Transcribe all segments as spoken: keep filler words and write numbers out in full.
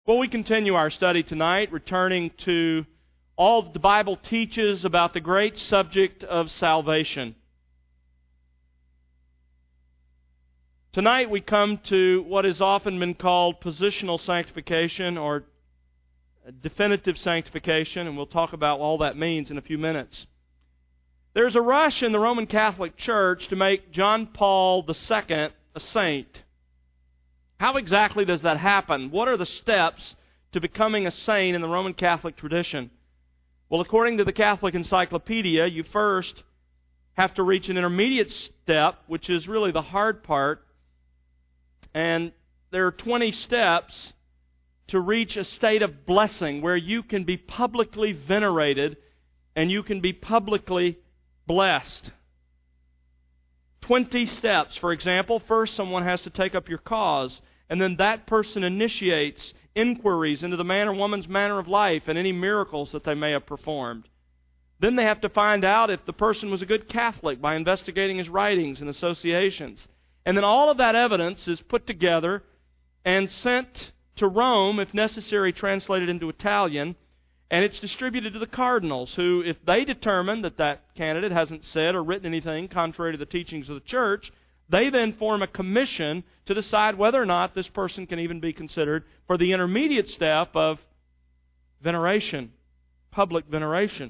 Well, we continue our study tonight, returning to all that the Bible teaches about the great subject of salvation. Tonight we come to what has often been called positional sanctification or definitive sanctification, and we'll talk about all that means in a few minutes. There's a rush in the Roman Catholic Church to make John Paul the Second a saint. How exactly does that happen? What are the steps to becoming a saint in the Roman Catholic tradition? Well, according to the Catholic Encyclopedia, you first have to reach an intermediate step, which is really the hard part. And there are twenty steps to reach a state of blessing where you can be publicly venerated and you can be publicly blessed. twenty steps, for example. First, someone has to take up your cause, and then that person initiates inquiries into the man or woman's manner of life and any miracles that they may have performed. Then they have to find out if the person was a good Catholic by investigating his writings and associations. And then all of that evidence is put together and sent to Rome, if necessary, translated into Italian, and it's distributed to the cardinals, who, if they determine that that candidate hasn't said or written anything contrary to the teachings of the church, they then form a commission to decide whether or not this person can even be considered for the intermediate step of veneration, public veneration.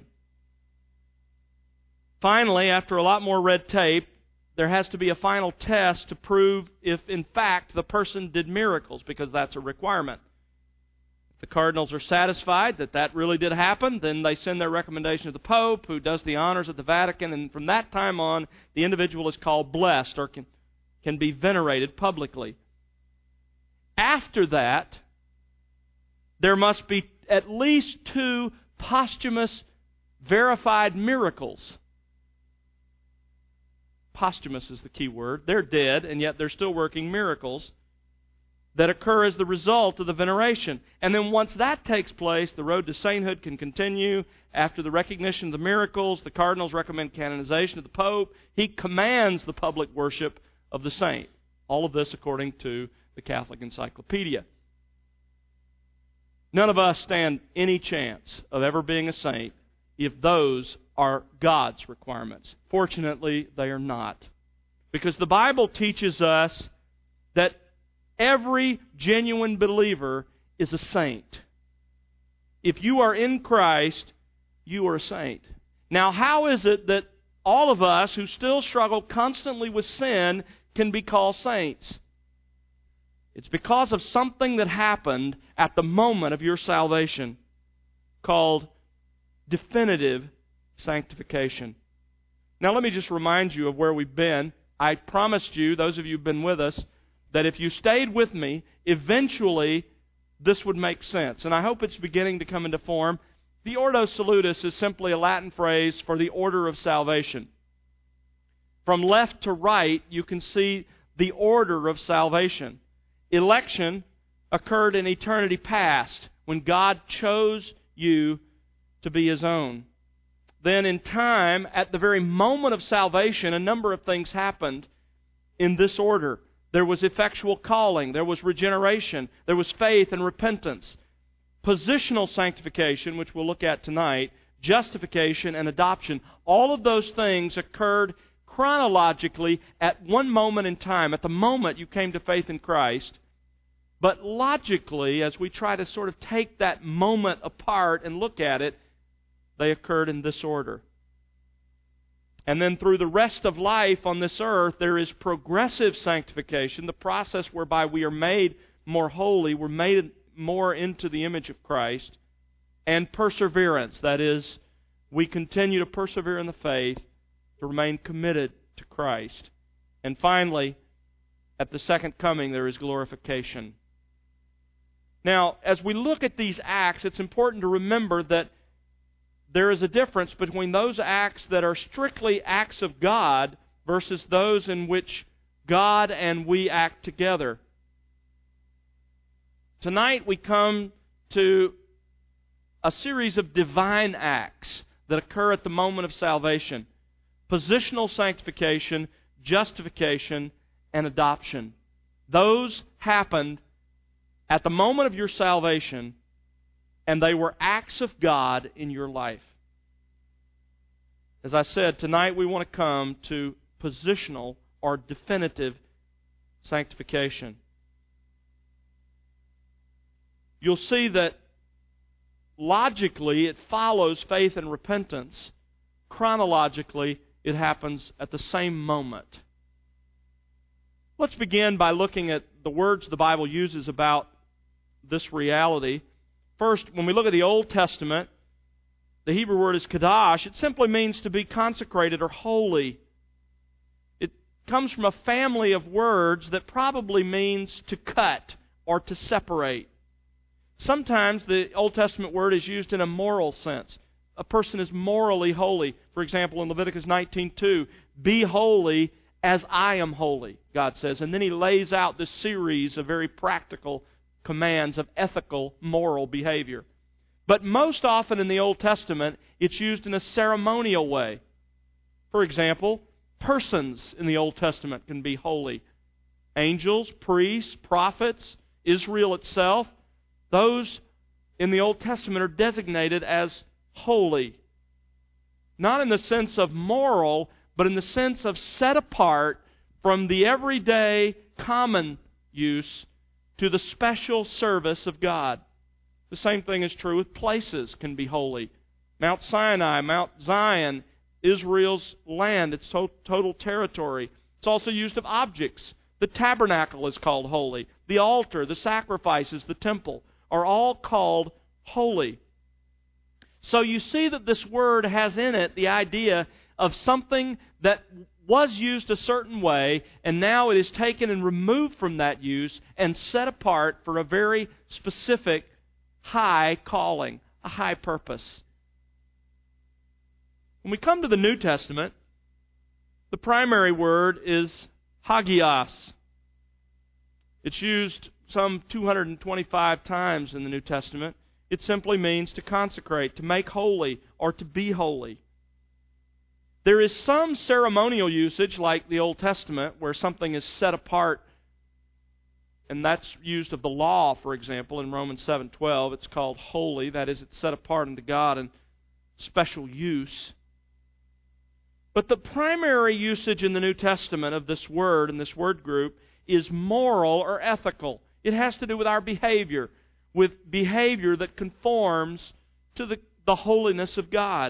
Finally, after a lot more red tape, there has to be a final test to prove if, in fact, the person did miracles, because that's a requirement. If the cardinals are satisfied that that really did happen, then they send their recommendation to the Pope, who does the honors at the Vatican, and from that time on, the individual is called blessed, or can, can be venerated publicly. After that, there must be at least two posthumous verified miracles. Posthumous is the key word. They're dead, and yet they're still working miracles that occur as the result of the veneration. And then once that takes place, the road to sainthood can continue. After the recognition of the miracles, the cardinals recommend canonization of the Pope. He commands the public worship of the saint. All of this according to the Catholic Encyclopedia. None of us stand any chance of ever being a saint if those are God's requirements. Fortunately, they are not. Because the Bible teaches us that every genuine believer is a saint. If you are in Christ, you are a saint. Now, how is it that all of us who still struggle constantly with sin can be called saints? It's because of something that happened at the moment of your salvation, called definitive sanctification. Now, let me just remind you of where we've been. I promised you, those of you who've been with us, that if you stayed with me, eventually this would make sense. And I hope it's beginning to come into form. The Ordo Salutis is simply a Latin phrase for the order of salvation. From left to right, you can see the order of salvation. Election occurred in eternity past, when God chose you to be His own. Then in time, at the very moment of salvation, a number of things happened in this order. There was effectual calling, there was regeneration, there was faith and repentance, positional sanctification, which we'll look at tonight, justification and adoption. All of those things occurred chronologically at one moment in time, at the moment you came to faith in Christ. But logically, as we try to sort of take that moment apart and look at it, they occurred in this order. And then through the rest of life on this earth, there is progressive sanctification, the process whereby we are made more holy, we're made more into the image of Christ, and perseverance, that is, we continue to persevere in the faith, to remain committed to Christ. And finally, at the second coming, there is glorification. Now, as we look at these acts, it's important to remember that there is a difference between those acts that are strictly acts of God versus those in which God and we act together. Tonight we come to a series of divine acts that occur at the moment of salvation. Positional sanctification, justification, and adoption. Those happened at the moment of your salvation, and they were acts of God in your life. As I said, tonight we want to come to positional or definitive sanctification. You'll see that logically it follows faith and repentance. Chronologically, it happens at the same moment. Let's begin by looking at the words the Bible uses about this reality. First, when we look at the Old Testament, the Hebrew word is kadash. It simply means to be consecrated or holy. It comes from a family of words that probably means to cut or to separate. Sometimes the Old Testament word is used in a moral sense. A person is morally holy. For example, in Leviticus nineteen two, be holy as I am holy, God says. And then He lays out this series of very practical commands of ethical, moral behavior. But most often in the Old Testament, it's used in a ceremonial way. For example, persons in the Old Testament can be holy. Angels, priests, prophets, Israel itself, those in the Old Testament are designated as holy. Not in the sense of moral, but in the sense of set apart from the everyday common use to the special service of God. The same thing is true with places can be holy. Mount Sinai, Mount Zion, Israel's land, its to- total territory. It's also used of objects. The tabernacle is called holy. The altar, the sacrifices, the temple are all called holy. So you see that this word has in it the idea of something that was used a certain way, and now it is taken and removed from that use and set apart for a very specific high calling, a high purpose. When we come to the New Testament, the primary word is hagios. It's used some two hundred twenty-five times in the New Testament. It simply means to consecrate, to make holy, or to be holy. There is some ceremonial usage, like the Old Testament, where something is set apart, and that's used of the law, for example, in Romans seven twelve. It's called holy, that is, it's set apart unto God in special use. But the primary usage in the New Testament of this word, and this word group, is moral or ethical. It has to do with our behavior, with behavior that conforms to the, the holiness of God.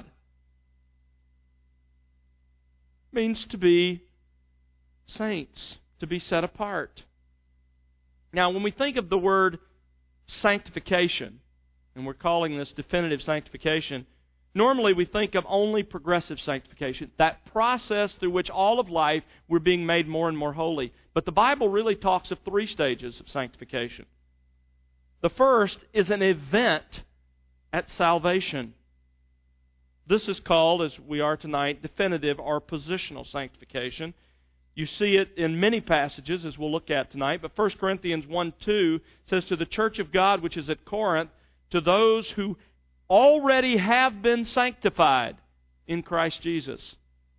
It means to be saints, to be set apart. Now, when we think of the word sanctification, and we're calling this definitive sanctification, normally we think of only progressive sanctification, that process through which all of life we're being made more and more holy. But the Bible really talks of three stages of sanctification. The first is an event at salvation. This is called, as we are tonight, definitive or positional sanctification. You see it in many passages, as we'll look at tonight. But First Corinthians one two says, to the church of God which is at Corinth, to those who already have been sanctified in Christ Jesus.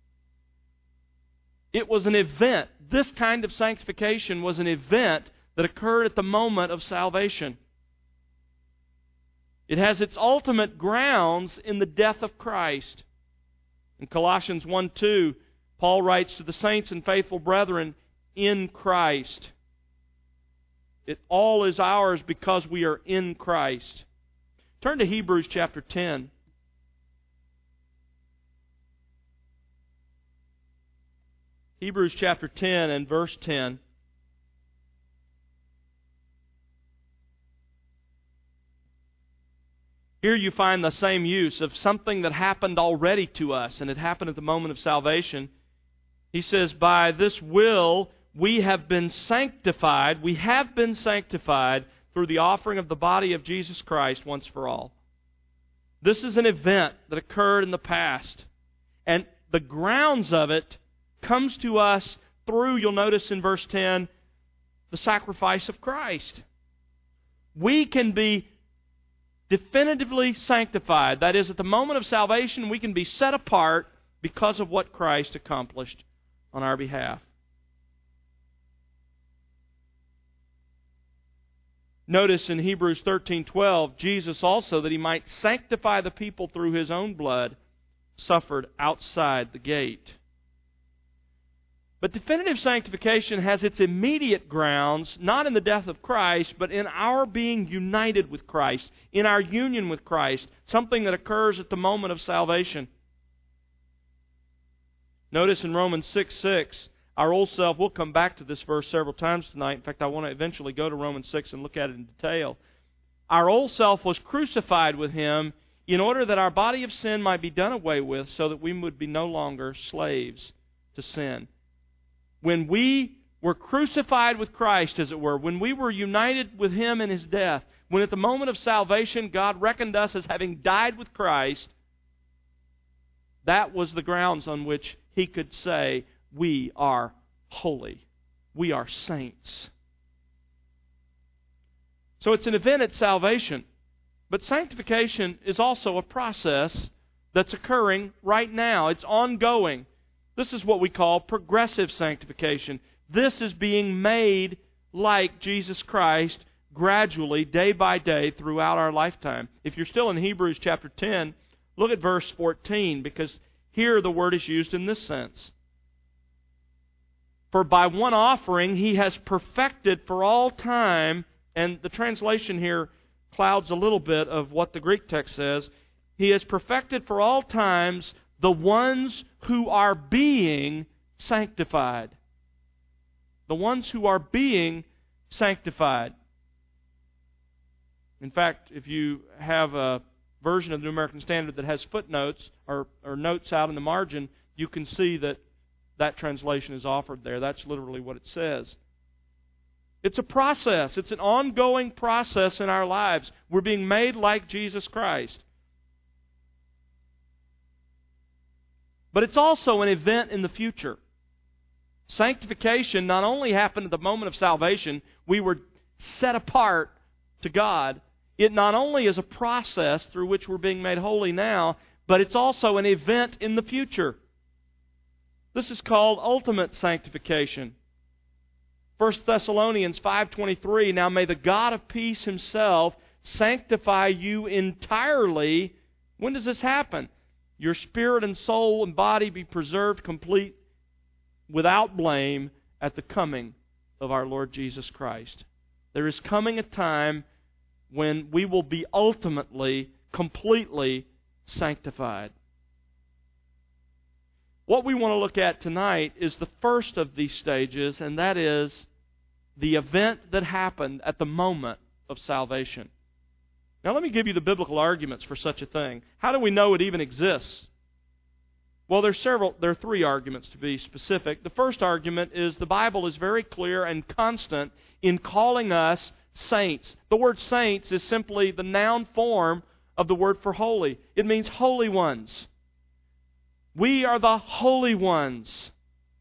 It was an event. This kind of sanctification was an event that occurred at the moment of salvation. It has its ultimate grounds in the death of Christ. In Colossians one two, Paul writes to the saints and faithful brethren in Christ. It all is ours because we are in Christ. Turn to Hebrews chapter ten. Hebrews chapter ten and verse ten. Here you find the same use of something that happened already to us, and it happened at the moment of salvation. He says, by this will we have been sanctified, we have been sanctified through the offering of the body of Jesus Christ once for all. This is an event that occurred in the past, and the grounds of it comes to us through, you'll notice in verse ten, the sacrifice of Christ. We can be definitively sanctified. That is, at the moment of salvation, we can be set apart because of what Christ accomplished on our behalf. Notice in Hebrews thirteen twelve, Jesus also, that He might sanctify the people through His own blood, suffered outside the gate. But definitive sanctification has its immediate grounds, not in the death of Christ, but in our being united with Christ, in our union with Christ, something that occurs at the moment of salvation. Notice in Romans six six, our old self, we'll come back to this verse several times tonight. In fact, I want to eventually go to Romans six and look at it in detail. Our old self was crucified with Him in order that our body of sin might be done away with, so that we would be no longer slaves to sin. When we were crucified with Christ, as it were, when we were united with Him in His death, when at the moment of salvation God reckoned us as having died with Christ, that was the grounds on which He could say, we are holy. We are saints. So it's an event at salvation. But sanctification is also a process that's occurring right now. It's ongoing. This is what we call progressive sanctification. This is being made like Jesus Christ gradually, day by day, throughout our lifetime. If you're still in Hebrews chapter ten, look at verse fourteen, because here the word is used in this sense. For by one offering He has perfected for all time, and the translation here clouds a little bit of what the Greek text says. He has perfected for all times the ones who are being sanctified. The ones who are being sanctified. In fact, if you have a version of the New American Standard that has footnotes or, or notes out in the margin, you can see that that translation is offered there. That's literally what it says. It's a process. It's an ongoing process in our lives. We're being made like Jesus Christ. But it's also an event in the future. Sanctification not only happened at the moment of salvation, we were set apart to God. It not only is a process through which we're being made holy now, but it's also an event in the future. This is called ultimate sanctification. First Thessalonians five twenty-three, now may the God of peace Himself sanctify you entirely. When does this happen? Your spirit and soul and body be preserved complete without blame at the coming of our Lord Jesus Christ. There is coming a time when we will be ultimately, completely sanctified. What we want to look at tonight is the first of these stages, and that is the event that happened at the moment of salvation. Now let me give you the biblical arguments for such a thing. How do we know it even exists? Well, there's several, there are three arguments to be specific. The first argument is the Bible is very clear and constant in calling us saints. The word saints is simply the noun form of the word for holy. It means holy ones. We are the holy ones.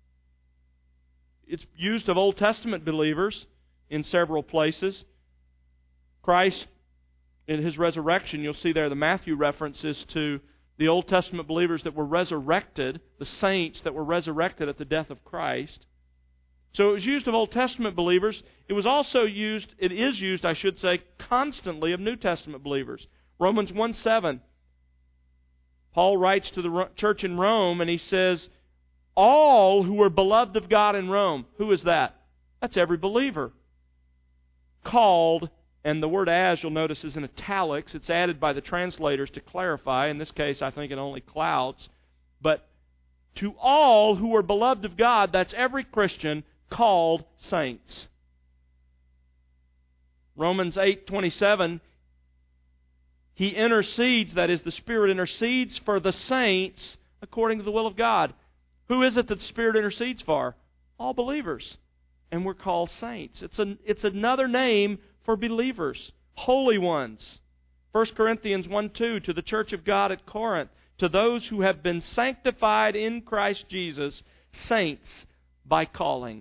It's used of Old Testament believers in several places. Christ, in His resurrection, you'll see there the Matthew references to the Old Testament believers that were resurrected, the saints that were resurrected at the death of Christ. So it was used of Old Testament believers. It was also used, it is used, I should say, constantly of New Testament believers. Romans one seven. Paul writes to the church in Rome and he says, all who are beloved of God in Rome. Who is that? That's every believer. Called, and the word as, you'll notice, is in italics. It's added by the translators to clarify. In this case, I think it only clouds. But to all who are beloved of God, that's every Christian called saints. Romans eight twenty-seven, He intercedes, that is, the Spirit intercedes for the saints according to the will of God. Who is it that the Spirit intercedes for? All believers. And we're called saints. It's, a, it's another name for believers, holy ones. First Corinthians one two, to the church of God at Corinth, to those who have been sanctified in Christ Jesus, saints by calling.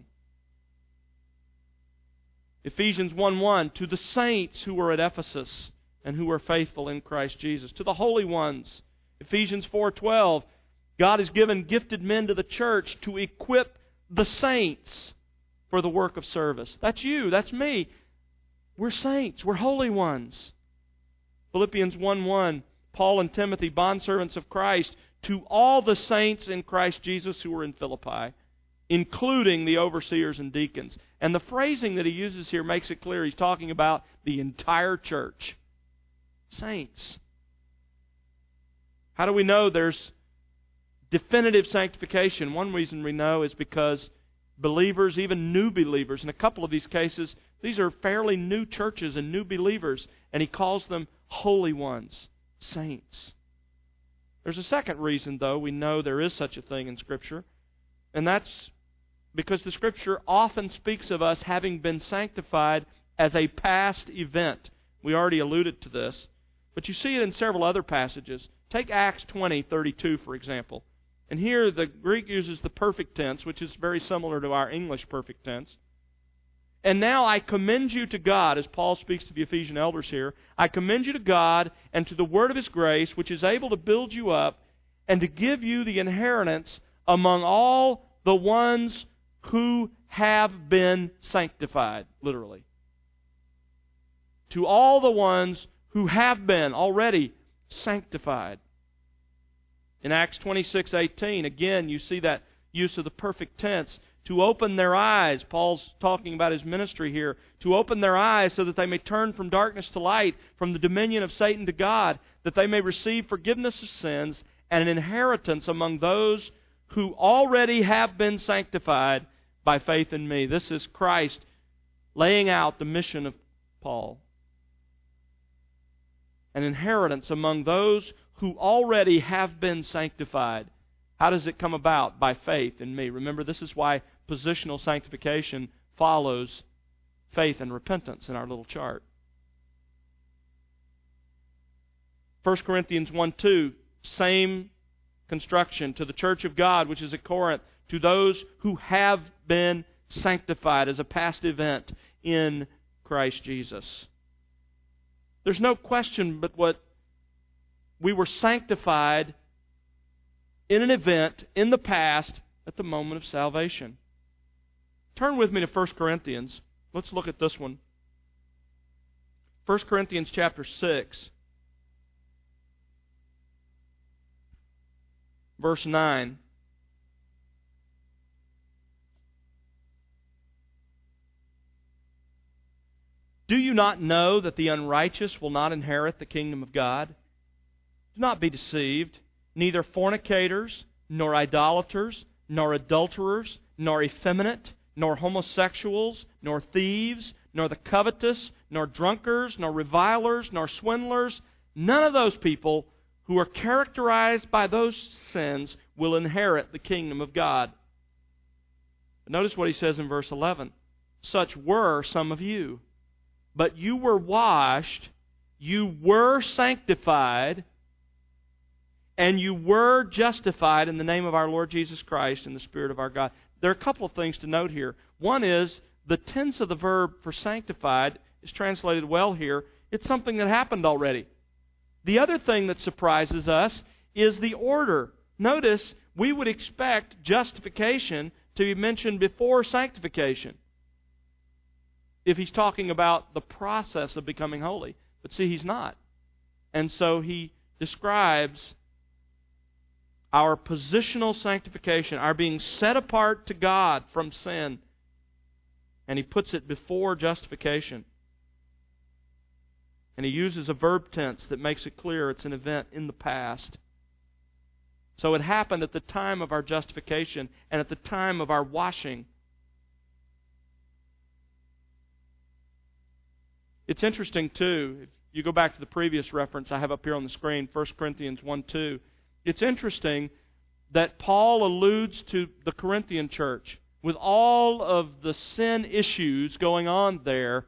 Ephesians one one, to the saints who are at Ephesus and who are faithful in Christ Jesus. To the holy ones. Ephesians four twelve, God has given gifted men to the church to equip the saints for the work of service. That's you, that's me. We're saints. We're holy ones. Philippians one one, Paul and Timothy, bondservants of Christ, to all the saints in Christ Jesus who are in Philippi, including the overseers and deacons. And the phrasing that he uses here makes it clear he's talking about the entire church. Saints. How do we know there's definitive sanctification? One reason we know is because believers, even new believers, in a couple of these cases, these are fairly new churches and new believers, and he calls them holy ones, saints. There's a second reason, though, we know there is such a thing in Scripture, and that's because the Scripture often speaks of us having been sanctified as a past event. We already alluded to this, but you see it in several other passages. Take Acts twenty thirty-two, for example. And here the Greek uses the perfect tense, which is very similar to our English perfect tense. And now I commend you to God, as Paul speaks to the Ephesian elders here, I commend you to God and to the word of His grace, which is able to build you up and to give you the inheritance among all the ones who have been sanctified, literally. To all the ones who have been already sanctified. In Acts twenty-six eighteen, again, you see that use of the perfect tense. To open their eyes, Paul's talking about his ministry here, to open their eyes so that they may turn from darkness to light, from the dominion of Satan to God, that they may receive forgiveness of sins and an inheritance among those who already have been sanctified by faith in me. This is Christ laying out the mission of Paul. An inheritance among those who already have been sanctified. How does it come about? By faith in me. Remember, this is why positional sanctification follows faith and repentance in our little chart. First Corinthians one two, same construction. To the church of God, which is at Corinth, to those who have been sanctified as a past event in Christ Jesus. There's no question but what we were sanctified in an event in the past at the moment of salvation. Turn with me to First Corinthians. Let's look at this one. First Corinthians chapter six, verse nine. Do you not know that the unrighteous will not inherit the kingdom of God? Do not be deceived. Neither fornicators, nor idolaters, nor adulterers, nor effeminate, nor homosexuals, nor thieves, nor the covetous, nor drunkards, nor revilers, nor swindlers, none of those people who are characterized by those sins will inherit the kingdom of God. But notice what he says in verse eleven. Such were some of you. But you were washed, you were sanctified, and you were justified in the name of our Lord Jesus Christ and the Spirit of our God. There are a couple of things to note here. One is the tense of the verb for sanctified is translated well here. It's something that happened already. The other thing that surprises us is the order. Notice, we would expect justification to be mentioned before sanctification if he's talking about the process of becoming holy. But see, he's not. And so he describes our positional sanctification, our being set apart to God from sin. And he puts it before justification. And he uses a verb tense that makes it clear it's an event in the past. So it happened at the time of our justification and at the time of our washing. It's interesting, too, if you go back to the previous reference I have up here on the screen, First Corinthians one two, it's interesting that Paul alludes to the Corinthian church with all of the sin issues going on there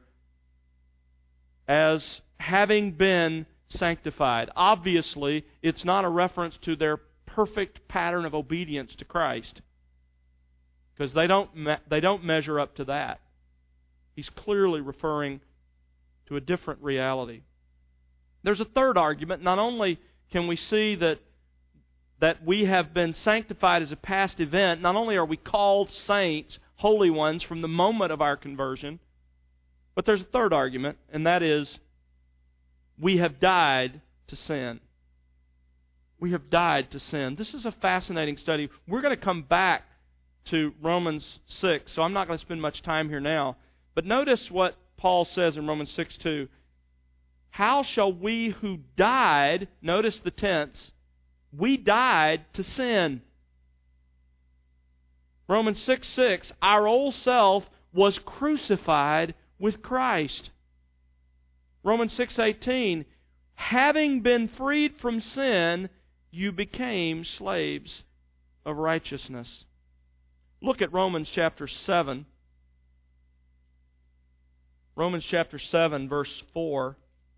as having been sanctified. Obviously, it's not a reference to their perfect pattern of obedience to Christ, because they don't me- they don't measure up to that. He's clearly referring to a different reality. There's a third argument. Not only can we see that that we have been sanctified as a past event, not only are we called saints, holy ones, from the moment of our conversion, But there's a third argument, and that is we have died to sin. We have died to sin. This is a fascinating study. We're going to come back to Romans six, so I'm not going to spend much time here now. But notice what Paul says in Romans six two. How shall we who died, notice the tense, we died to sin. Romans six six, our old self was crucified with Christ. Romans six eighteen, having been freed from sin, you became slaves of righteousness. Look at Romans chapter seven. Romans chapter seven, verse four.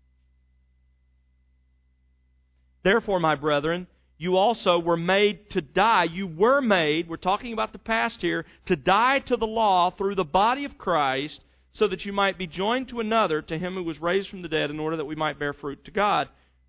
Therefore, my brethren, you also were made to die. You were made, we're talking about the past here, to die to the law through the body of Christ, so that you might be joined to another, to Him who was raised from the dead, in order that we might bear fruit to God.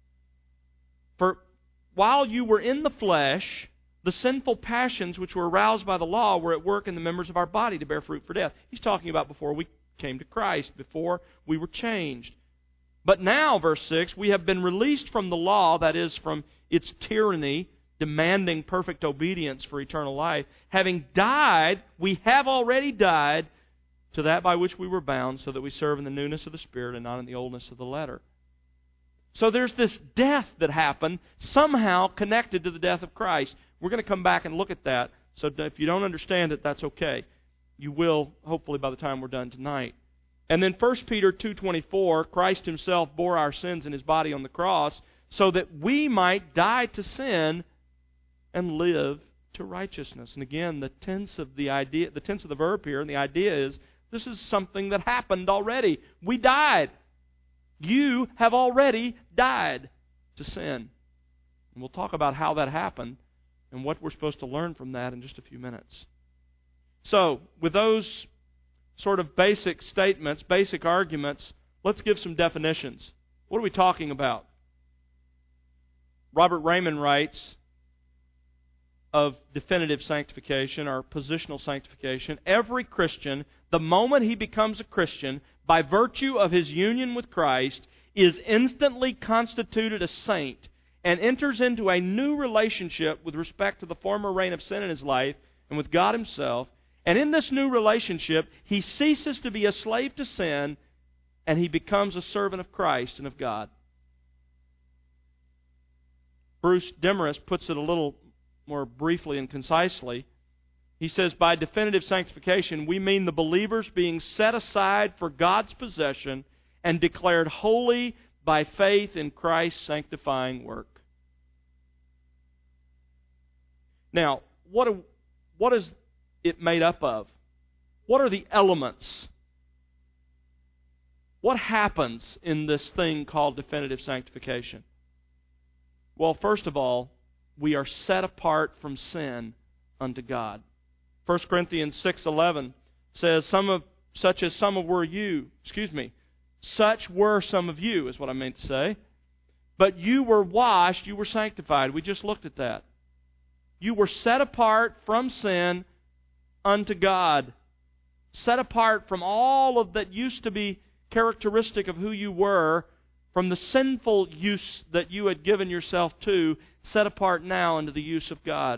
For while you were in the flesh, the sinful passions which were aroused by the law were at work in the members of our body to bear fruit for death. He's talking about before we came to Christ, before we were changed. But now, verse six, we have been released from the law, that is, from its tyranny, demanding perfect obedience for eternal life. Having died, we have already died to that by which we were bound, so that we serve in the newness of the Spirit and not in the oldness of the letter. So there's this death that happened, somehow connected to the death of Christ. We're going to come back and look at that, so if you don't understand it, that's okay. You will, hopefully, by the time we're done tonight. And then First Peter two twenty-four, Christ Himself bore our sins in His body on the cross, so that we might die to sin and live to righteousness. And again, the tense of the idea, the tense of the verb here, and the idea is this is something that happened already. We died. You have already died to sin. And we'll talk about how that happened and what we're supposed to learn from that in just a few minutes. So, with those sort of basic statements, basic arguments, let's give some definitions. What are we talking about? Robert Raymond writes of definitive sanctification or positional sanctification. Every Christian, the moment he becomes a Christian, by virtue of his union with Christ, is instantly constituted a saint and enters into a new relationship with respect to the former reign of sin in his life and with God Himself. And in this new relationship, he ceases to be a slave to sin, and he becomes a servant of Christ and of God. Bruce Demarest puts it a little more briefly and concisely. He says, by definitive sanctification, we mean the believers being set aside for God's possession and declared holy by faith in Christ's sanctifying work. Now, what, are, what is it made up of? What are the elements? What happens in this thing called definitive sanctification? Well, first of all, we are set apart from sin unto God. First Corinthians six eleven says, "Some of such as some of were you." Excuse me. Such were some of you, is what I meant to say. But you were washed, you were sanctified. We just looked at that. You were set apart from sin unto God. Set apart from all of that used to be characteristic of who you were, from the sinful use that you had given yourself to, set apart now into the use of God.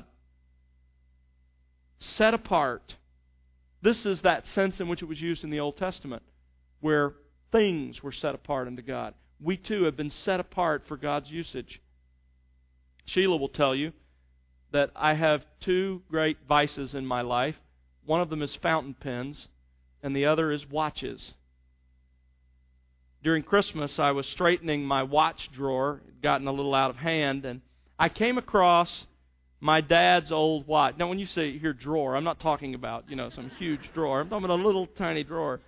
Set apart. This is that sense in which it was used in the Old Testament, where things were set apart unto God. We too have been set apart for God's usage. Sheila will tell you that I have two great vices in my life. One of them is fountain pens, and the other is watches. During Christmas, I was straightening my watch drawer. It had gotten a little out of hand, and I came across my dad's old watch. Now, when you say here drawer, I'm not talking about, you know, some huge drawer. I'm talking about a little tiny drawer.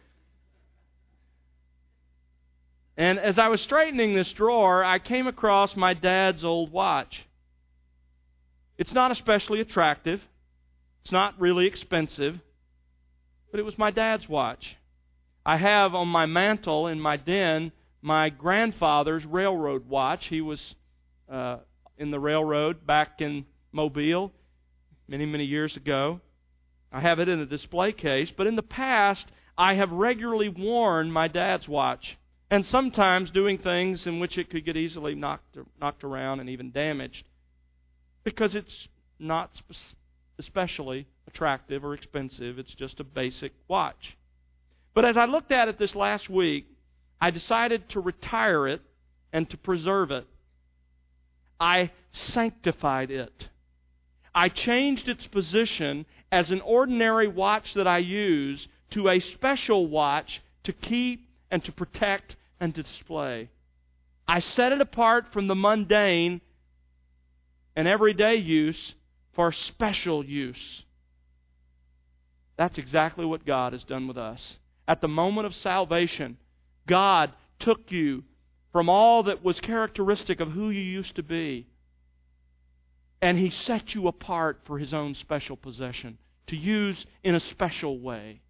And as I was straightening this drawer, I came across my dad's old watch. It's not especially attractive. It's not really expensive. But it was my dad's watch. I have on my mantle in my den my grandfather's railroad watch. He was uh, in the railroad back in Mobile many, many years ago. I have it in a display case. But in the past, I have regularly worn my dad's watch, and sometimes doing things in which it could get easily knocked, knocked around and even damaged, because it's not especially attractive or expensive. It's just a basic watch. But as I looked at it this last week, I decided to retire it and to preserve it. I sanctified it. I changed its position as an ordinary watch that I use to a special watch to keep and to protect and to display. I set it apart from the mundane and everyday use for special use. That's exactly what God has done with us. At the moment of salvation, God took you from all that was characteristic of who you used to be, and He set you apart for His own special possession, to use in a special way.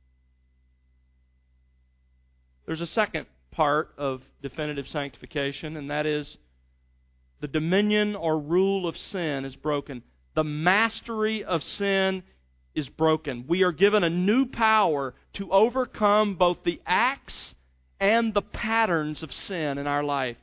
There's a second part of definitive sanctification, and that is the dominion or rule of sin is broken. The mastery of sin is broken. We are given a new power to overcome both the acts and the patterns of sin in our life.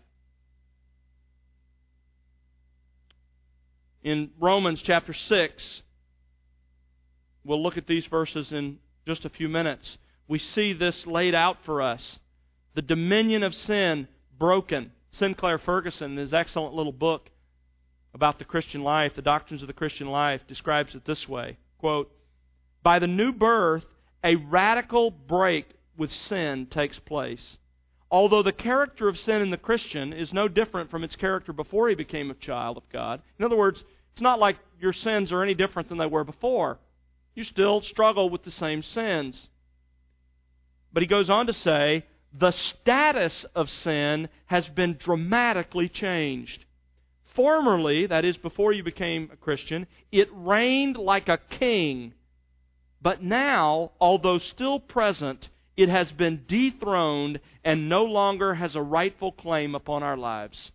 In Romans chapter six, we'll look at these verses in just a few minutes. We see this laid out for us. The dominion of sin broken. Sinclair Ferguson, in his excellent little book about the Christian life, The Doctrines of the Christian Life, describes it this way, quote, "By the new birth, a radical break with sin takes place. Although the character of sin in the Christian is no different from its character before he became a child of God." In other words, it's not like your sins are any different than they were before. You still struggle with the same sins. But he goes on to say, the status of sin has been dramatically changed. Formerly, that is before you became a Christian, it reigned like a king. But now, although still present, it has been dethroned and no longer has a rightful claim upon our lives.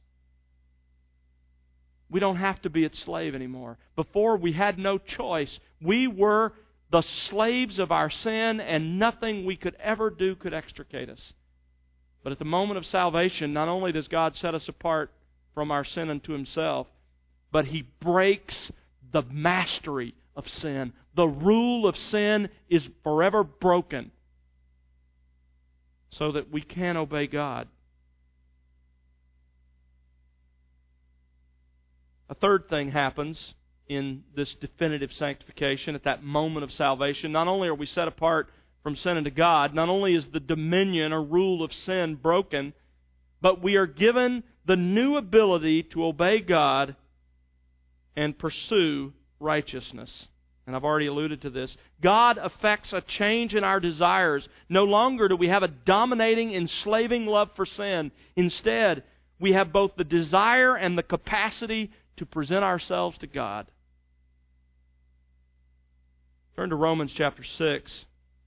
We don't have to be its slave anymore. Before, we had no choice. We were the slaves of our sin, and nothing we could ever do could extricate us. But at the moment of salvation, not only does God set us apart from our sin unto Himself, but He breaks the mastery of sin. The rule of sin is forever broken so that we can obey God. A third thing happens in this definitive sanctification at that moment of salvation. Not only are we set apart from sin unto God, not only is the dominion or rule of sin broken, but we are given the new ability to obey God and pursue righteousness. And I've already alluded to this. God affects a change in our desires. No longer do we have a dominating, enslaving love for sin. Instead, we have both the desire and the capacity to present ourselves to God. Turn to Romans chapter six,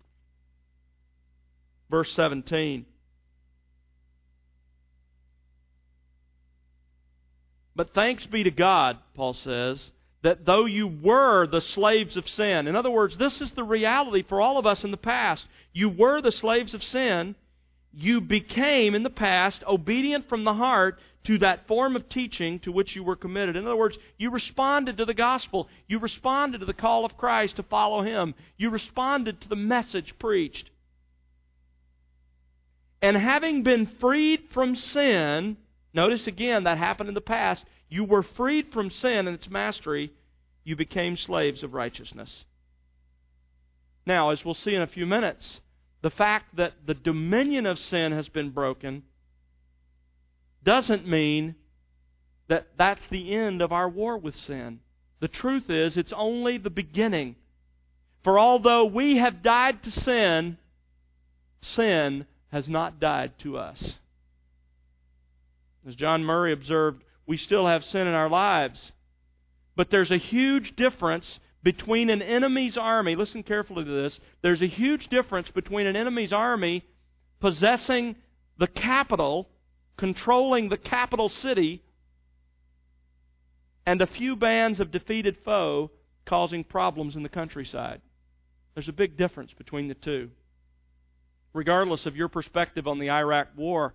verse seventeen. But thanks be to God, Paul says, that though you were the slaves of sin. In other words, this is the reality for all of us in the past. You were the slaves of sin. You became, in the past, obedient from the heart to that form of teaching to which you were committed. In other words, you responded to the gospel. You responded to the call of Christ to follow Him. You responded to the message preached. And having been freed from sin, notice again that happened in the past. You were freed from sin and its mastery. You became slaves of righteousness. Now, as we'll see in a few minutes, the fact that the dominion of sin has been broken doesn't mean that that's the end of our war with sin. The truth is, it's only the beginning. For although we have died to sin, sin has not died to us. As John Murray observed, we still have sin in our lives. But there's a huge difference between an enemy's army. Listen carefully to this. There's a huge difference between an enemy's army possessing the capital, controlling the capital city, and a few bands of defeated foe causing problems in the countryside. There's a big difference between the two. regardless of your perspective on the Iraq War,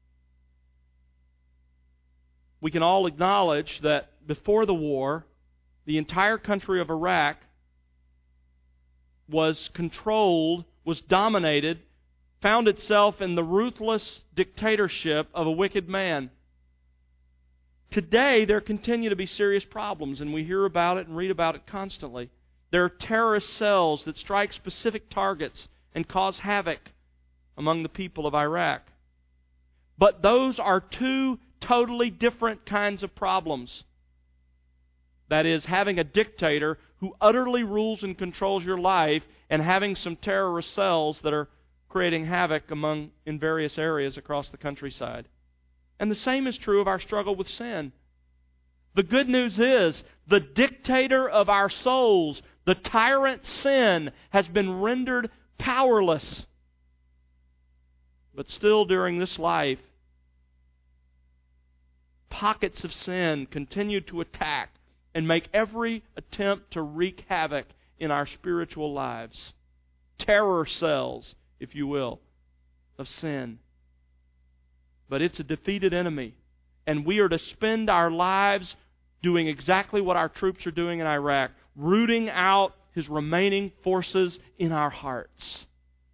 we can all acknowledge that before the war, the entire country of Iraq was controlled, was dominated, found itself in the ruthless dictatorship of a wicked man. Today, there continue to be serious problems, and we hear about it and read about it constantly. There are terrorist cells that strike specific targets and cause havoc among the people of Iraq. But those are two totally different kinds of problems. That is, having a dictator who utterly rules and controls your life, and having some terrorist cells that are creating havoc among in various areas across the countryside. And the same is true of our struggle with sin. The good news is, the dictator of our souls, the tyrant sin, has been rendered powerless. But still during this life, pockets of sin continue to attack and make every attempt to wreak havoc in our spiritual lives. Terror cells, if you will, of sin. But it's a defeated enemy, and we are to spend our lives doing exactly what our troops are doing in Iraq, rooting out his remaining forces in our hearts.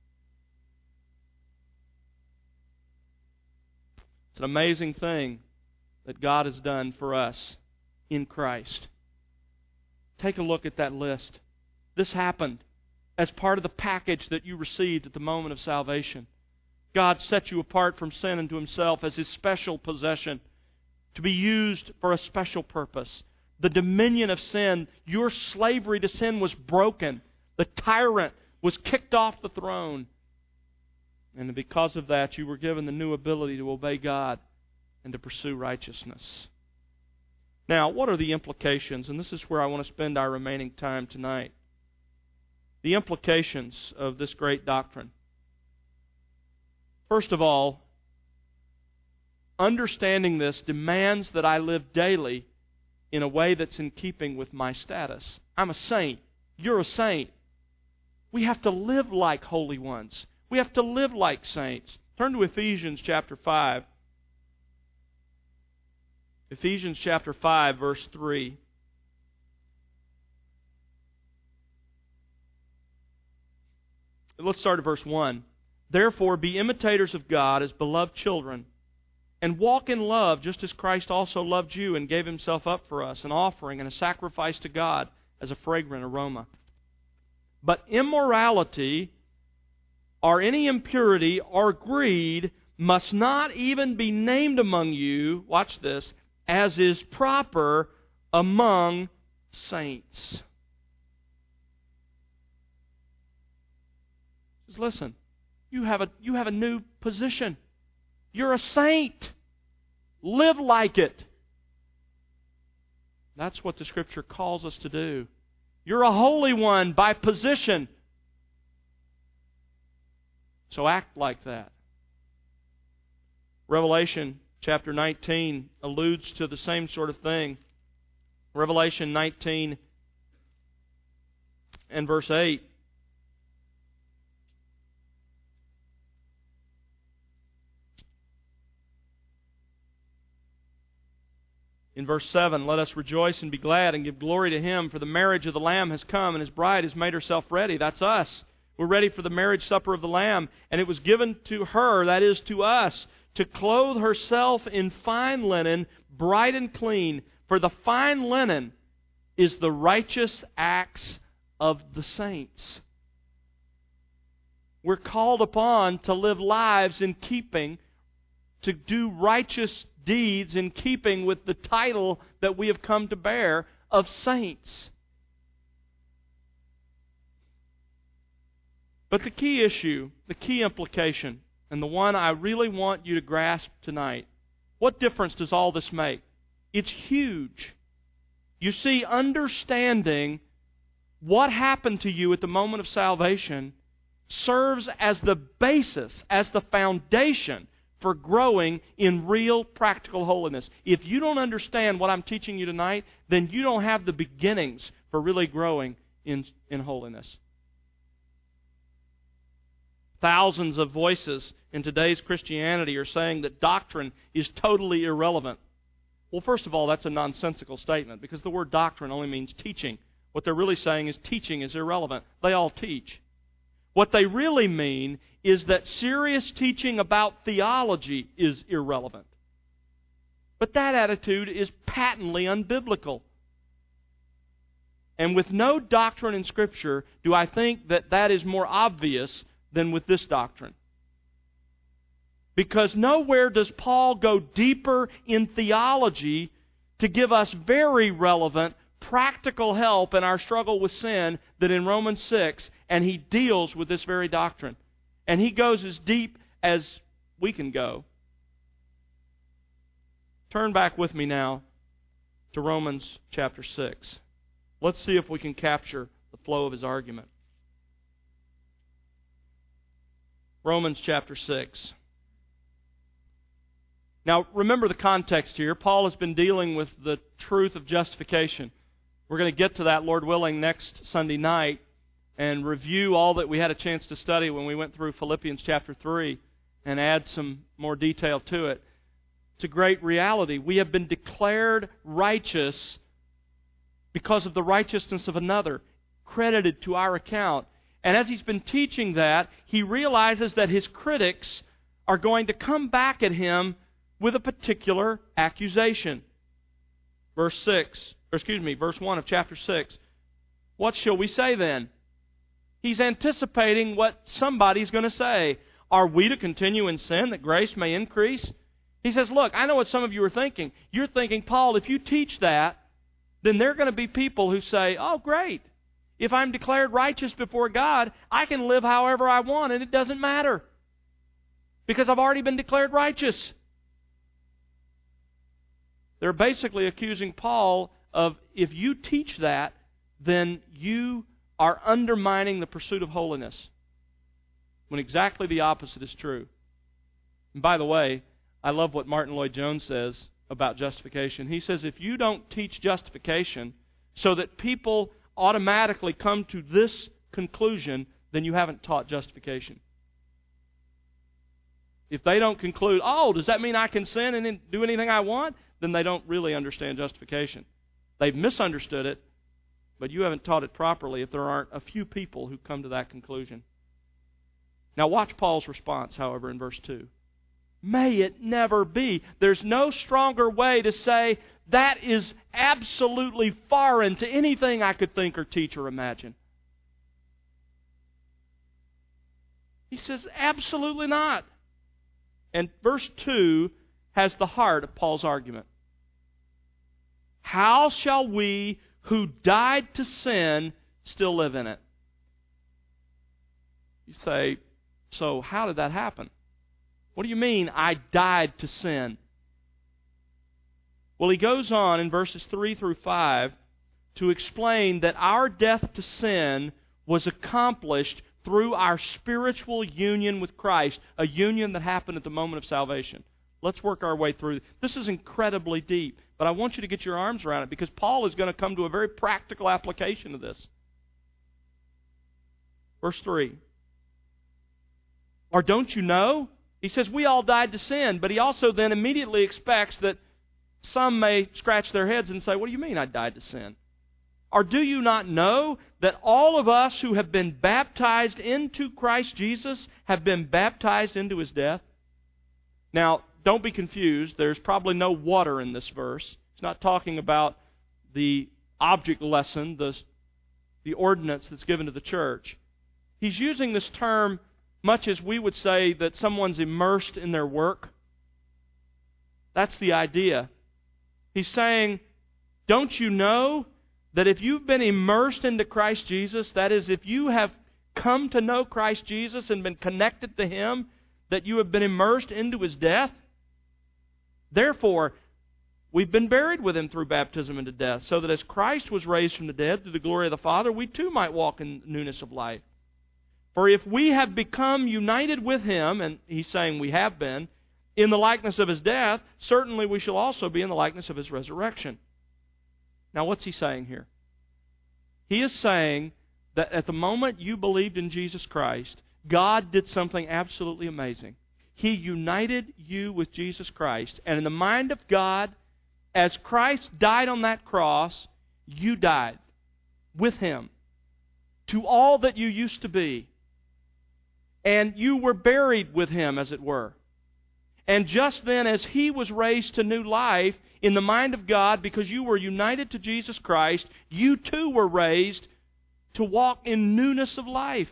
It's an amazing thing that God has done for us in Christ. Take a look at that list. This happened as part of the package that you received at the moment of salvation. God set you apart from sin unto Himself as His special possession, to be used for a special purpose. The dominion of sin, your slavery to sin was broken. The tyrant was kicked off the throne. And because of that, you were given the new ability to obey God and to pursue righteousness. Now, what are the implications? And this is where I want to spend our remaining time tonight. The implications of this great doctrine. First of all, understanding this demands that I live daily in a way that's in keeping with my status. I'm a saint. You're a saint. We have to live like holy ones. We have to live like saints. Turn to Ephesians chapter five. Ephesians chapter five, verse three. Let's start at verse one. Therefore, be imitators of God as beloved children, and walk in love, just as Christ also loved you and gave Himself up for us, an offering and a sacrifice to God as a fragrant aroma. But immorality, or any impurity, or greed must not even be named among you, watch this, as is proper among saints. Just listen. You have a you have a new position. You're a saint. Live like it. That's what the Scripture calls us to do. You're a holy one by position. So act like that. Revelation chapter nineteen alludes to the same sort of thing. Revelation nineteen and verse eight. In verse seven, let us rejoice and be glad and give glory to Him, for the marriage of the Lamb has come, and His bride has made herself ready. That's us. We're ready for the marriage supper of the Lamb. And it was given to her, that is to us, to clothe herself in fine linen, bright and clean. For the fine linen is the righteous acts of the saints. We're called upon to live lives in keeping, to do righteous deeds in keeping with the title that we have come to bear of saints. But the key issue, the key implication, and the one I really want you to grasp tonight, what difference does all this make? It's huge. You see, understanding what happened to you at the moment of salvation serves as the basis, as the foundation for growing in real practical holiness. If you don't understand what I'm teaching you tonight, then you don't have the beginnings for really growing in, in holiness. Thousands of voices in today's Christianity are saying that doctrine is totally irrelevant. Well, first of all, that's a nonsensical statement because the word doctrine only means teaching. What they're really saying is teaching is irrelevant. They all teach. What they really mean is that serious teaching about theology is irrelevant. But that attitude is patently unbiblical. And with no doctrine in Scripture do I think that that is more obvious than with this doctrine. Because nowhere does Paul go deeper in theology to give us very relevant, practical help in our struggle with sin than in Romans six, and he deals with this very doctrine. And he goes as deep as we can go. Turn back with me now to Romans chapter six. Let's see if we can capture the flow of his argument. Romans chapter six. Now, remember the context here. Paul has been dealing with the truth of justification. We're going to get to that, Lord willing, next Sunday night and review all that we had a chance to study when we went through Philippians chapter three and add some more detail to it. It's a great reality. We have been declared righteous because of the righteousness of another, credited to our account. And as he's been teaching that, he realizes that his critics are going to come back at him with a particular accusation. Verse six, or excuse me, verse one of chapter six. What shall we say then? He's anticipating what somebody's going to say. Are we to continue in sin that grace may increase? He says, look, I know what some of you are thinking. You're thinking, Paul, if you teach that, then there are going to be people who say, oh, great. If I'm declared righteous before God, I can live however I want, and it doesn't matter. Because I've already been declared righteous. They're basically accusing Paul of, if you teach that, then you are undermining the pursuit of holiness. When exactly the opposite is true. And by the way, I love what Martin Lloyd-Jones says about justification. He says, if you don't teach justification so that people automatically come to this conclusion, then you haven't taught justification. If they don't conclude, oh, does that mean I can sin and do anything I want? Then they don't really understand justification. They've misunderstood it, but you haven't taught it properly if there aren't a few people who come to that conclusion. Now watch Paul's response, however, in verse two. May it never be. There's no stronger way to say that is absolutely foreign to anything I could think or teach or imagine. He says, absolutely not. And verse two has the heart of Paul's argument. How shall we who died to sin still live in it? You say, so how did that happen? What do you mean, I died to sin? Well, he goes on in verses three through five to explain that our death to sin was accomplished through our spiritual union with Christ, a union that happened at the moment of salvation. Let's work our way through. This is incredibly deep, but I want you to get your arms around it because Paul is going to come to a very practical application of this. Verse three. Or don't you know? He says we all died to sin, but he also then immediately expects that some may scratch their heads and say, what do you mean I died to sin? Or do you not know that all of us who have been baptized into Christ Jesus have been baptized into His death? Now, don't be confused. There's probably no water in this verse. It's not talking about the object lesson, the, the ordinance that's given to the church. He's using this term much as we would say that someone's immersed in their work. That's the idea. He's saying, don't you know that if you've been immersed into Christ Jesus, that is, if you have come to know Christ Jesus and been connected to Him, that you have been immersed into His death? Therefore, we've been buried with Him through baptism into death, so that as Christ was raised from the dead through the glory of the Father, we too might walk in newness of life. For if we have become united with Him, and he's saying we have been, in the likeness of His death, certainly we shall also be in the likeness of His resurrection. Now what's he saying here? He is saying that at the moment you believed in Jesus Christ, God did something absolutely amazing. He united you with Jesus Christ. And in the mind of God, as Christ died on that cross, you died with Him to all that you used to be. And you were buried with Him, as it were. And just then, as He was raised to new life, in the mind of God, because you were united to Jesus Christ, you too were raised to walk in newness of life.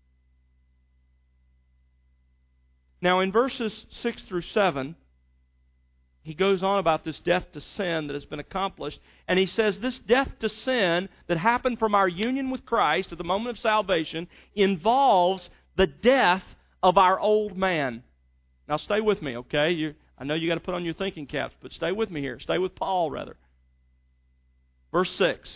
Now, in verses six through seven, he goes on about this death to sin that has been accomplished. And he says this death to sin that happened from our union with Christ at the moment of salvation involves the death of our old man. Now stay with me, okay? You, I know you got to put on your thinking caps, but stay with me here. Stay with Paul, rather. Verse six.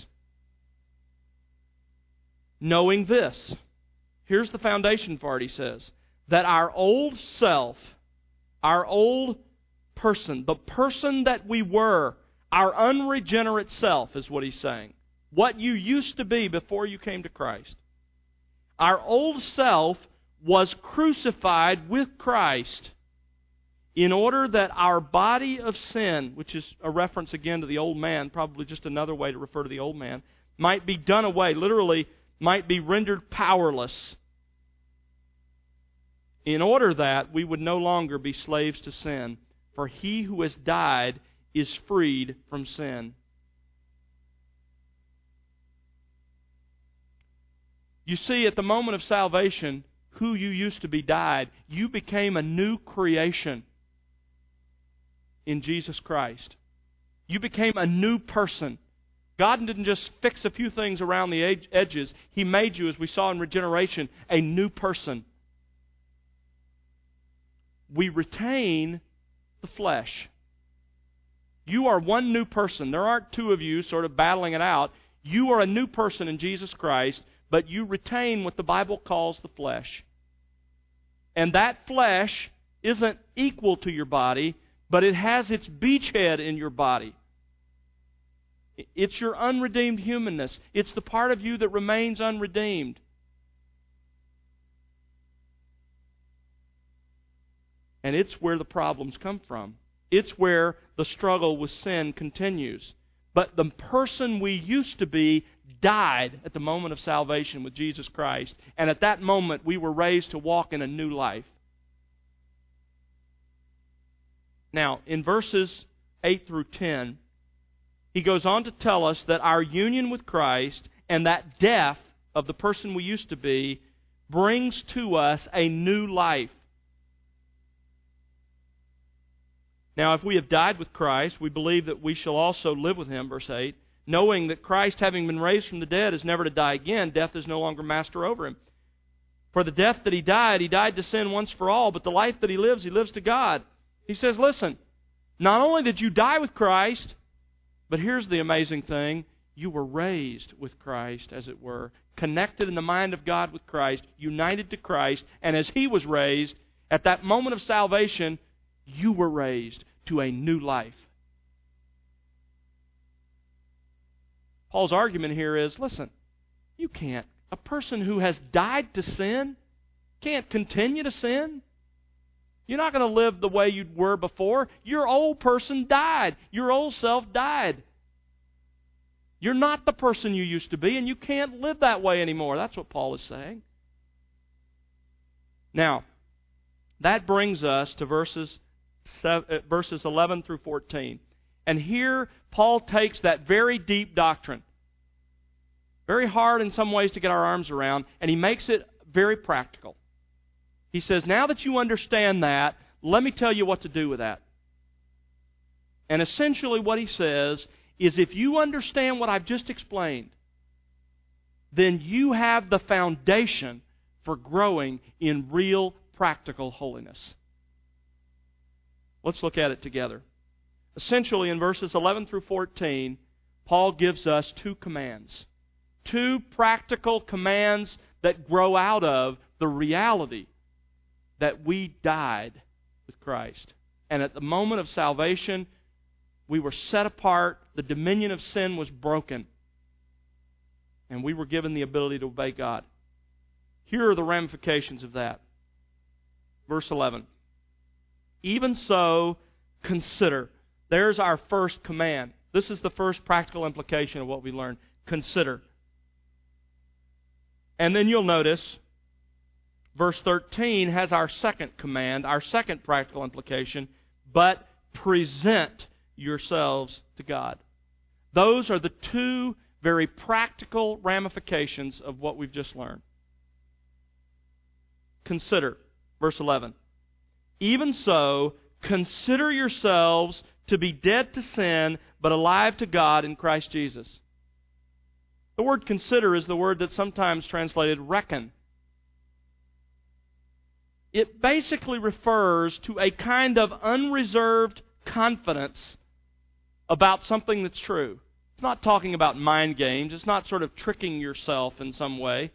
Knowing this. Here's the foundation for it, he says. That our old self, our old person, the person that we were, our unregenerate self is what he's saying. What you used to be before you came to Christ. Our old self was crucified with Christ in order that our body of sin, which is a reference again to the old man, probably just another way to refer to the old man, might be done away, literally might be rendered powerless, in order that we would no longer be slaves to sin. For he who has died is freed from sin. You see, at the moment of salvation, who you used to be died. You became a new creation in Jesus Christ. You became a new person. God didn't just fix a few things around the edges. He made you, as we saw in regeneration, a new person. We retain the flesh. You are one new person. There aren't two of you sort of battling it out. You are a new person in Jesus Christ, but you retain what the Bible calls the flesh. And that flesh isn't equal to your body, but it has its beachhead in your body. It's your unredeemed humanness. It's the part of you that remains unredeemed. And it's where the problems come from. It's where the struggle with sin continues. But the person we used to be died at the moment of salvation with Jesus Christ. And at that moment, we were raised to walk in a new life. Now, in verses eight through ten, he goes on to tell us that our union with Christ and that death of the person we used to be brings to us a new life. Now, if we have died with Christ, we believe that we shall also live with Him, verse eight, knowing that Christ, having been raised from the dead, is never to die again. Death is no longer master over Him. For the death that He died, He died to sin once for all, but the life that He lives, He lives to God. He says, listen, not only did you die with Christ, but here's the amazing thing, you were raised with Christ, as it were, connected in the mind of God with Christ, united to Christ, and as He was raised, at that moment of salvation, you were raised to a new life. Paul's argument here is, listen, you can't. A person who has died to sin can't continue to sin. You're not going to live the way you were before. Your old person died. Your old self died. You're not the person you used to be, and you can't live that way anymore. That's what Paul is saying. Now, that brings us to verses verses eleven through fourteen. And here, Paul takes that very deep doctrine, very hard in some ways to get our arms around, and he makes it very practical. He says, now that you understand that, let me tell you what to do with that. And essentially what he says is, if you understand what I've just explained, then you have the foundation for growing in real practical holiness. Let's look at it together. Essentially, in verses eleven through fourteen, Paul gives us two commands. Two practical commands that grow out of the reality that we died with Christ. And at the moment of salvation, we were set apart. The dominion of sin was broken. And we were given the ability to obey God. Here are the ramifications of that. Verse eleven. Even so, consider. There's our first command. This is the first practical implication of what we learned. Consider. And then you'll notice, verse thirteen has our second command, our second practical implication, but present yourselves to God. Those are the two very practical ramifications of what we've just learned. Consider, verse eleven. Even so, consider yourselves to be dead to sin, but alive to God in Christ Jesus. The word consider is the word that's sometimes translated reckon. It basically refers to a kind of unreserved confidence about something that's true. It's not talking about mind games. It's not sort of tricking yourself in some way.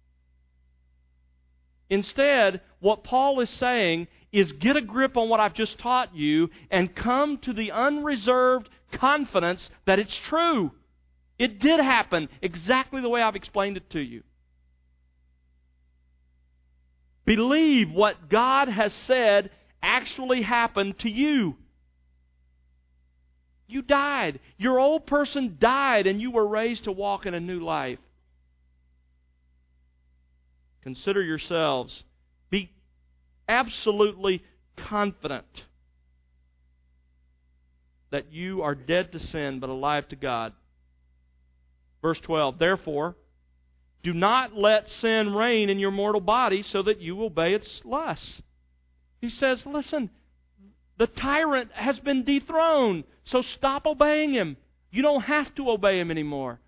Instead, what Paul is saying is get a grip on what I've just taught you and come to the unreserved confidence that it's true. It did happen exactly the way I've explained it to you. Believe what God has said actually happened to you. You died. Your old person died and you were raised to walk in a new life. Consider yourselves. Be absolutely confident that you are dead to sin but alive to God. Verse twelve, therefore, do not let sin reign in your mortal body so that you obey its lusts. He says, listen, the tyrant has been dethroned, so stop obeying him. You don't have to obey him anymore.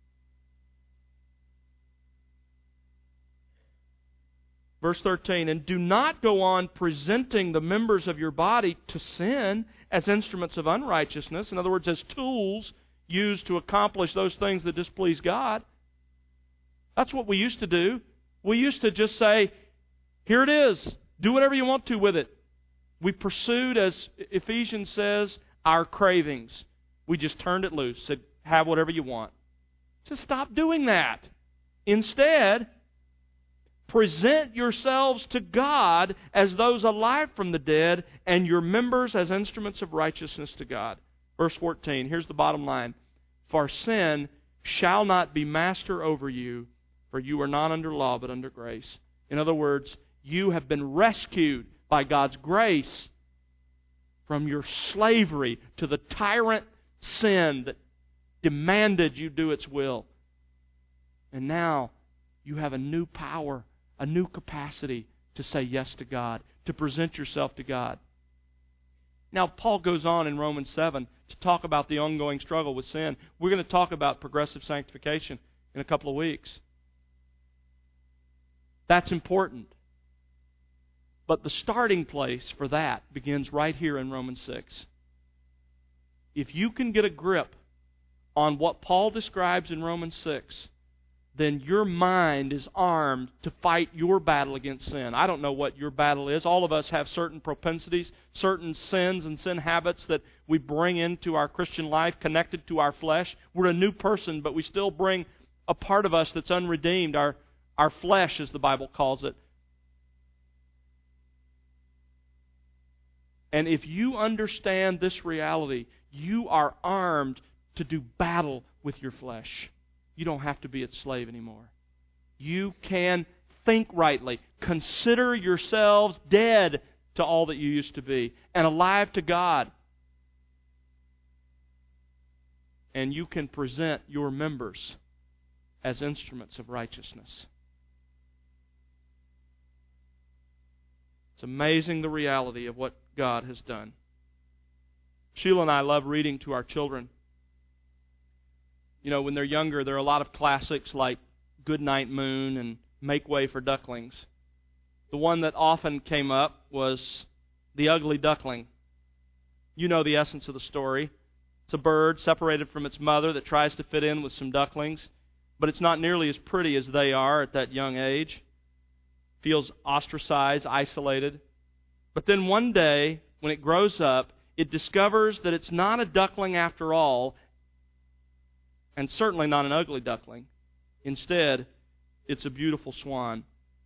Verse thirteen, and do not go on presenting the members of your body to sin as instruments of unrighteousness. In other words, as tools used to accomplish those things that displease God. That's what we used to do. We used to just say, here it is. Do whatever you want to with it. We pursued, as Ephesians says, our cravings. We just turned it loose, said, have whatever you want. So stop doing that. Instead, present yourselves to God as those alive from the dead, and your members as instruments of righteousness to God. Verse fourteen, here's the bottom line. For sin shall not be master over you, for you are not under law, but under grace. In other words, you have been rescued by God's grace from your slavery to the tyrant sin that demanded you do its will. And now you have a new power, a new capacity to say yes to God, to present yourself to God. Now, Paul goes on in Romans seven to talk about the ongoing struggle with sin. We're going to talk about progressive sanctification in a couple of weeks. That's important. But the starting place for that begins right here in Romans six. If you can get a grip on what Paul describes in Romans six, then your mind is armed to fight your battle against sin. I don't know what your battle is. All of us have certain propensities, certain sins and sin habits that we bring into our Christian life connected to our flesh. We're a new person, but we still bring a part of us that's unredeemed, our, our flesh, as the Bible calls it. And if you understand this reality, you are armed to do battle with your flesh. You don't have to be its slave anymore. You can think rightly. Consider yourselves dead to all that you used to be and alive to God. And you can present your members as instruments of righteousness. It's amazing the reality of what God has done. Sheila and I love reading to our children. You know, when they're younger, there are a lot of classics like Goodnight Moon and Make Way for Ducklings. The one that often came up was The Ugly Duckling. You know the essence of the story. It's a bird separated from its mother that tries to fit in with some ducklings, but it's not nearly as pretty as they are at that young age. Feels ostracized, isolated. But then one day, when it grows up, it discovers that it's not a duckling after all, and certainly not an ugly duckling. Instead, it's a beautiful swan.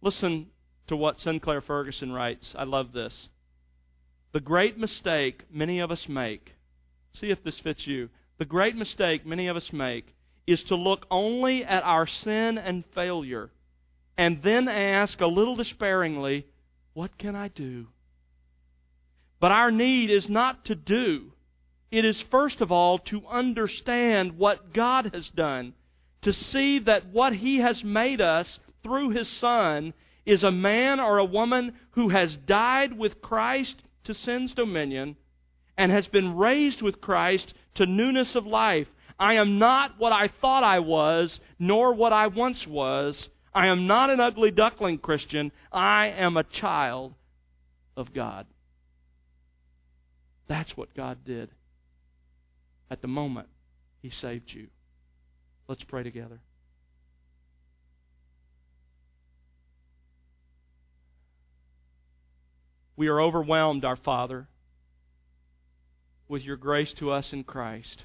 Listen to what Sinclair Ferguson writes. I love this. The great mistake many of us make, see if this fits you. The great mistake many of us make is to look only at our sin and failure and then ask a little despairingly, what can I do? But our need is not to do. It is first of all to understand what God has done, to see that what He has made us through His Son is a man or a woman who has died with Christ to sin's dominion and has been raised with Christ to newness of life. I am not what I thought I was, nor what I once was. I am not an ugly duckling Christian. I am a child of God. That's what God did at the moment He saved you. Let's pray together. We are overwhelmed, our Father, with Your grace to us in Christ.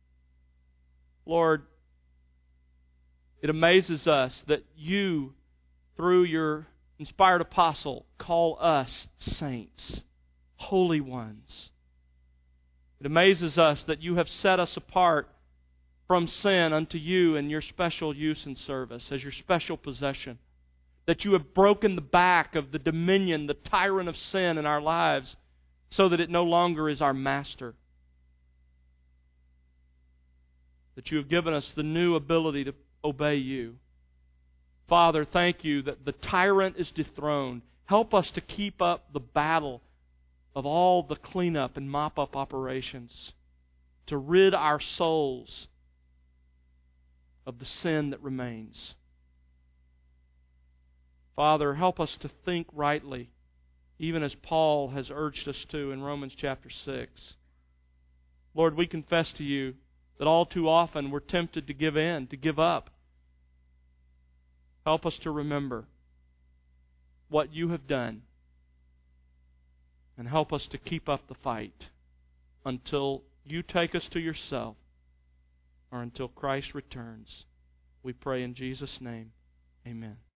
Lord, it amazes us that You, through Your inspired apostle, call us saints, holy ones. It amazes us that You have set us apart from sin unto You in Your special use and service, as Your special possession. That You have broken the back of the dominion, the tyrant of sin in our lives, so that it no longer is our master. That You have given us the new ability to obey You. Father, thank You that the tyrant is dethroned. Help us to keep up the battle of all the cleanup and mop-up operations, to rid our souls of the sin that remains. Father, help us to think rightly, even as Paul has urged us to in Romans chapter six. Lord, we confess to You that all too often we're tempted to give in, to give up. Help us to remember what You have done, and help us to keep up the fight until You take us to Yourself, or until Christ returns. We pray in Jesus' name. Amen.